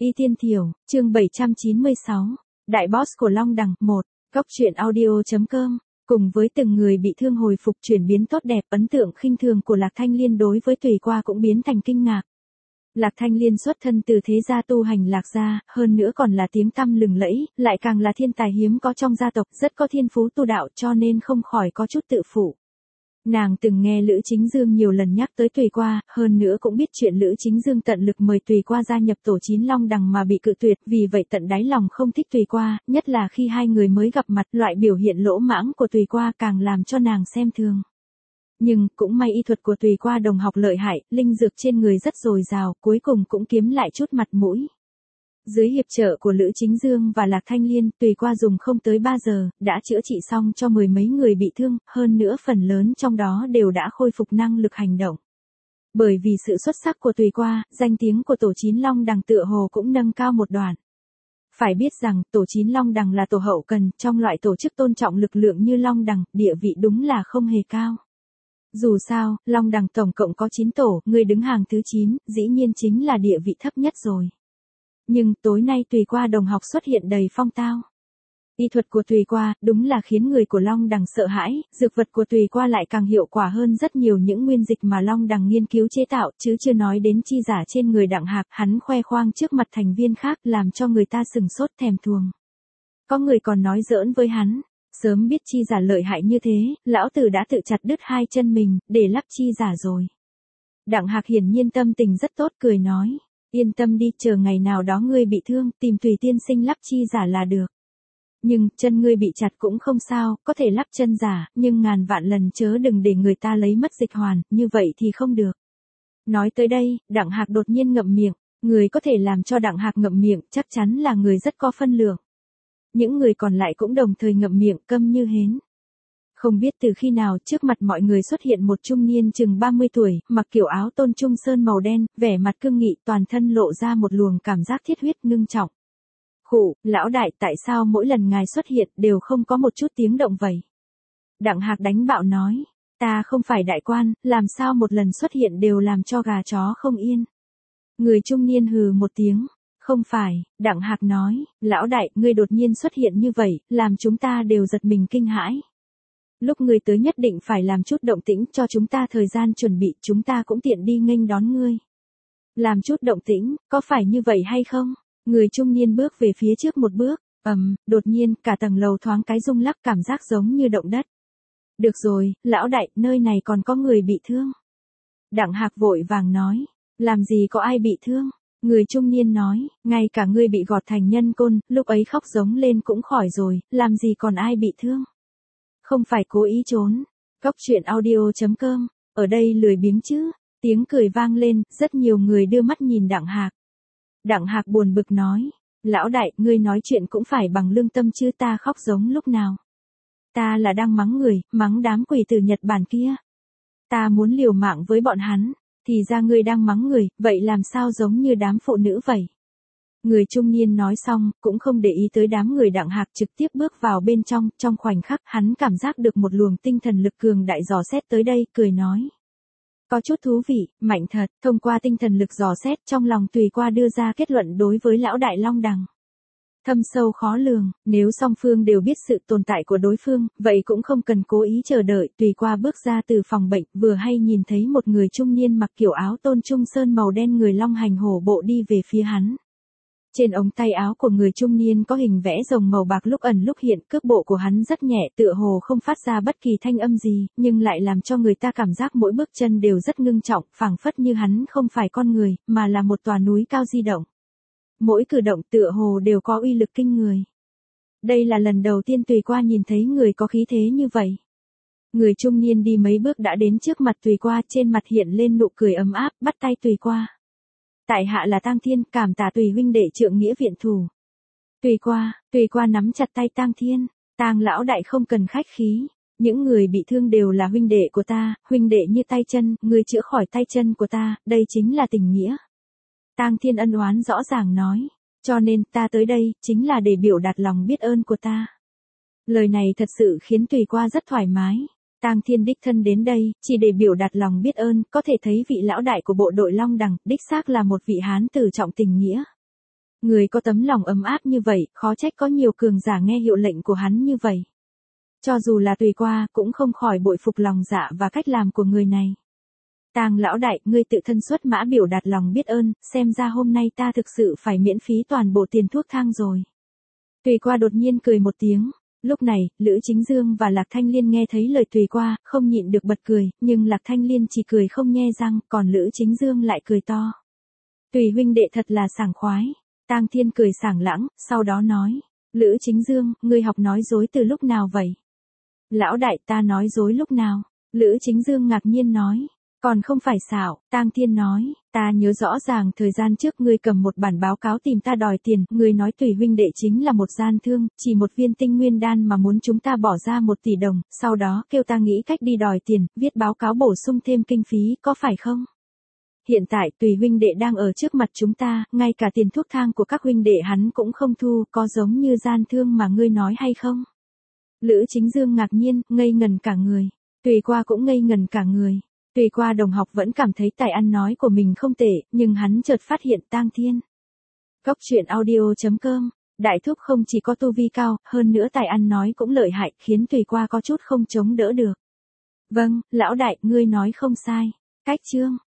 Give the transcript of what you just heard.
Y Tiên Thiểu, chương 796, Đại Boss của Long Đằng 1, Góc truyện audio.com, cùng với từng người bị thương hồi phục chuyển biến tốt đẹp, ấn tượng khinh thường của Lạc Thanh Liên đối với Tùy Qua cũng biến thành kinh ngạc. Lạc Thanh Liên xuất thân từ thế gia tu hành Lạc gia, hơn nữa còn là tiếng tăm lừng lẫy, lại càng là thiên tài hiếm có trong gia tộc, rất có thiên phú tu đạo cho nên không khỏi có chút tự phụ. Nàng từng nghe Lữ Chính Dương nhiều lần nhắc tới Tùy Qua, hơn nữa cũng biết chuyện Lữ Chính Dương tận lực mời Tùy Qua gia nhập tổ 9 Long Đằng mà bị cự tuyệt, vì vậy tận đáy lòng không thích Tùy Qua, nhất là khi hai người mới gặp mặt, loại biểu hiện lỗ mãng của Tùy Qua càng làm cho nàng xem thường. Nhưng, cũng may y thuật của Tùy Qua đồng học lợi hại, linh dược trên người rất dồi dào, cuối cùng cũng kiếm lại chút mặt mũi. Dưới hiệp trợ của Lữ Chính Dương và Lạc Thanh Liên, Tùy Qua dùng không tới 3 giờ, đã chữa trị xong cho mười mấy người bị thương, hơn nữa phần lớn trong đó đều đã khôi phục năng lực hành động. Bởi vì sự xuất sắc của Tùy Qua, danh tiếng của tổ 9 Long Đằng tựa hồ cũng nâng cao một đoạn. Phải biết rằng, tổ 9 Long Đằng là tổ hậu cần, trong loại tổ chức tôn trọng lực lượng như Long Đằng, địa vị đúng là không hề cao. Dù sao, Long Đằng tổng cộng có 9 tổ, người đứng hàng thứ 9, dĩ nhiên chính là địa vị thấp nhất rồi. Nhưng tối nay Tùy Qua đồng học xuất hiện đầy phong tao. Y thuật của Tùy Qua đúng là khiến người của Long Đằng sợ hãi, dược vật của Tùy Qua lại càng hiệu quả hơn rất nhiều những nguyên dịch mà Long Đằng nghiên cứu chế tạo, chứ chưa nói đến chi giả trên người Đặng Hạc, hắn khoe khoang trước mặt thành viên khác làm cho người ta sừng sốt thèm thuồng. Có người còn nói giỡn với hắn, sớm biết chi giả lợi hại như thế, lão tử đã tự chặt đứt hai chân mình, để lắp chi giả rồi. Đặng Hạc hiển nhiên tâm tình rất tốt cười nói. Yên tâm đi, chờ ngày nào đó ngươi bị thương, tìm Tùy tiên sinh lắp chi giả là được. Nhưng, chân ngươi bị chặt cũng không sao, có thể lắp chân giả, nhưng ngàn vạn lần chớ đừng để người ta lấy mất dịch hoàn, như vậy thì không được. Nói tới đây, Đặng Hạc đột nhiên ngậm miệng, người có thể làm cho Đặng Hạc ngậm miệng, chắc chắn là người rất có phân lượng. Những người còn lại cũng đồng thời ngậm miệng, câm như hến. Không biết từ khi nào trước mặt mọi người xuất hiện một trung niên chừng 30 tuổi, mặc kiểu áo tôn trung sơn màu đen, vẻ mặt cương nghị, toàn thân lộ ra một luồng cảm giác thiết huyết ngưng trọng. Khụ, lão đại, tại sao mỗi lần ngài xuất hiện đều không có một chút tiếng động vậy? Đặng Hạc đánh bạo nói, ta không phải đại quan, làm sao một lần xuất hiện đều làm cho gà chó không yên. Người trung niên hừ một tiếng. Không phải, Đặng Hạc nói, lão đại, ngươi đột nhiên xuất hiện như vậy, làm chúng ta đều giật mình kinh hãi. Lúc ngươi tới nhất định phải làm chút động tĩnh cho chúng ta thời gian chuẩn bị, chúng ta cũng tiện đi nghênh đón ngươi. Làm chút động tĩnh, có phải như vậy hay không? Người trung niên bước về phía trước một bước, đột nhiên, cả tầng lầu thoáng cái rung lắc, cảm giác giống như động đất. Được rồi, lão đại, nơi này còn có người bị thương. Đặng Hạc vội vàng nói, làm gì có ai bị thương? Người trung niên nói, ngay cả ngươi bị gọt thành nhân côn, lúc ấy khóc giống lên cũng khỏi rồi, làm gì còn ai bị thương. Không phải cố ý trốn. Góc truyện audio.com, ở đây lười biếng chứ. Tiếng cười vang lên, rất nhiều người đưa mắt nhìn Đặng Hạc. Đặng Hạc buồn bực nói, lão đại, ngươi nói chuyện cũng phải bằng lương tâm chứ, ta khóc giống lúc nào. Ta là đang mắng người, mắng đám quỷ từ Nhật Bản kia. Ta muốn liều mạng với bọn hắn. Thì ra ngươi đang mắng người, vậy làm sao giống như đám phụ nữ vậy? Người trung niên nói xong, cũng không để ý tới đám người. Đặng Hạc trực tiếp bước vào bên trong khoảnh khắc, hắn cảm giác được một luồng tinh thần lực cường đại dò xét tới đây, cười nói. Có chút thú vị, mạnh thật, thông qua tinh thần lực dò xét trong lòng Tùy Qua đưa ra kết luận đối với lão đại Long Đằng. Thâm sâu khó lường, nếu song phương đều biết sự tồn tại của đối phương, vậy cũng không cần cố ý chờ đợi. Tùy Qua bước ra từ phòng bệnh, vừa hay nhìn thấy một người trung niên mặc kiểu áo tôn trung sơn màu đen người long hành hổ bộ đi về phía hắn. Trên ống tay áo của người trung niên có hình vẽ rồng màu bạc lúc ẩn lúc hiện, cước bộ của hắn rất nhẹ, tựa hồ không phát ra bất kỳ thanh âm gì, nhưng lại làm cho người ta cảm giác mỗi bước chân đều rất ngưng trọng, phảng phất như hắn không phải con người, mà là một tòa núi cao di động. Mỗi cử động tựa hồ đều có uy lực kinh người. Đây là lần đầu tiên Tùy Qua nhìn thấy người có khí thế như vậy. Người trung niên đi mấy bước đã đến trước mặt Tùy Qua, trên mặt hiện lên nụ cười ấm áp, bắt tay Tùy Qua. Tại hạ là Tang Thiên, cảm tạ Tùy huynh đệ trượng nghĩa viện thủ. Tùy Qua nắm chặt tay Tang Thiên, Tang lão đại không cần khách khí. Những người bị thương đều là huynh đệ của ta, huynh đệ như tay chân, người chữa khỏi tay chân của ta, đây chính là tình nghĩa. Tang Thiên ân oán rõ ràng nói, cho nên ta tới đây, chính là để biểu đạt lòng biết ơn của ta. Lời này thật sự khiến Tùy Qua rất thoải mái. Tang Thiên đích thân đến đây, chỉ để biểu đạt lòng biết ơn, có thể thấy vị lão đại của bộ đội Long Đằng, đích xác là một vị hán tử trọng tình nghĩa. Người có tấm lòng ấm áp như vậy, khó trách có nhiều cường giả nghe hiệu lệnh của hắn như vậy. Cho dù là Tùy Qua, cũng không khỏi bội phục lòng dạ và cách làm của người này. Tang lão đại, ngươi tự thân xuất mã biểu đạt lòng biết ơn, xem ra hôm nay ta thực sự phải miễn phí toàn bộ tiền thuốc thang rồi. Tùy Qua đột nhiên cười một tiếng. Lúc này, Lữ Chính Dương và Lạc Thanh Liên nghe thấy lời Tùy Qua, không nhịn được bật cười, nhưng Lạc Thanh Liên chỉ cười không nhe răng, còn Lữ Chính Dương lại cười to. Tùy huynh đệ thật là sảng khoái. Tang Thiên cười sảng lãng, sau đó nói. Lữ Chính Dương, ngươi học nói dối từ lúc nào vậy? Lão đại, ta nói dối lúc nào? Lữ Chính Dương ngạc nhiên nói. Còn không phải xạo, Tang Thiên nói, ta nhớ rõ ràng thời gian trước ngươi cầm một bản báo cáo tìm ta đòi tiền, ngươi nói Tùy huynh đệ chính là một gian thương, chỉ một viên tinh nguyên đan mà muốn chúng ta bỏ ra 1 tỷ đồng, sau đó kêu ta nghĩ cách đi đòi tiền, viết báo cáo bổ sung thêm kinh phí, có phải không? Hiện tại Tùy huynh đệ đang ở trước mặt chúng ta, ngay cả tiền thuốc thang của các huynh đệ hắn cũng không thu, có giống như gian thương mà ngươi nói hay không? Lữ Chính Dương ngạc nhiên, ngây ngần cả người. Tùy Qua cũng ngây ngần cả người. Tùy Qua đồng học vẫn cảm thấy tài ăn nói của mình không tệ, nhưng hắn chợt phát hiện Tang Thiên. Góc truyện audio.com, Đại Thúc không chỉ có tu vi cao, hơn nữa tài ăn nói cũng lợi hại, khiến Tùy Qua có chút không chống đỡ được. Vâng, lão đại, ngươi nói không sai. Cách chương.